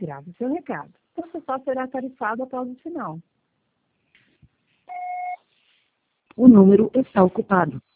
Grave seu recado. Você só será tarifado após o sinal. O número está ocupado.